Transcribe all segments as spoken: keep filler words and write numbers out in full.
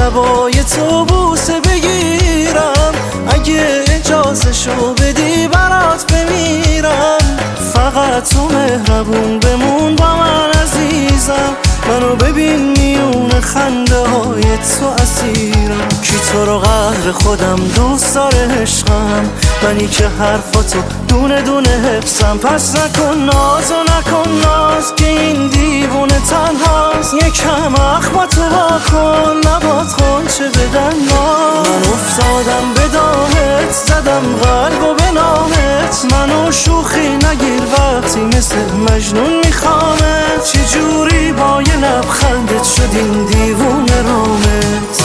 لبای تو بوسه بگیرم، اگه اجازه شو بدی برات بمیرم. فقط تو مهربون بمون با من عزیزم، منو ببین میون خنده های تو اسیرم. کی تو رو قهر خودم دوست داره عشقم، منی که حرفاتو دونه دونه حفظم. پس نکن ناز و نکن ناز که این دیوونه تنهاست، یکم اخماتو وا کن نباد خونچه بدن ناز. من افتادم به دامت زدم قلب و به نامت، منو شوخی نگیر وقتی مثل مجنون میخوامت. چجوری با یه لبخندت شد این دیوونه رامت.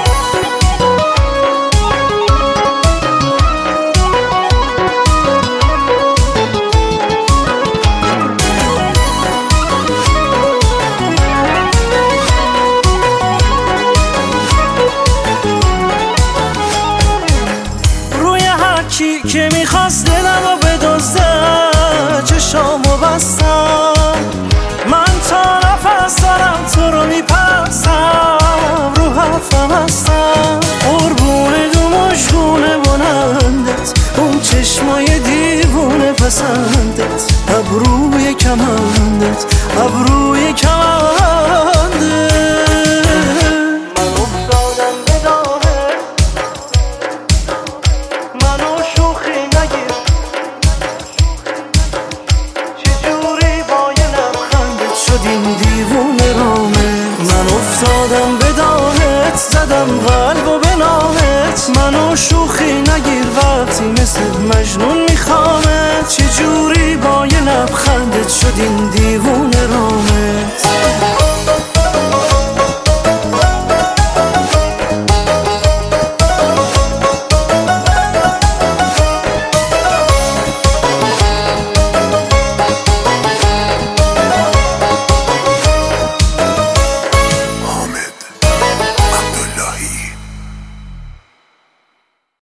روی هر کی که میخواست دلم رو بدزده چشامو بستم، من تا نفس دارم تو رو میپرسم. رو حرفم هستم قربونه دو مشگونه بلندت، اون چشمای دیوونه پسندت، ابروی کمندت ابروی کمندت. من افتادم به دامت منو شوخی نگیر، چجوری با یه لبخندت شد این دیوونه رامت. من افتادم به دامت زدم قلب و به نامت، منو شوخی نگیر وقتی مثل مجنون میخوامت. چجوری با یه لبخندت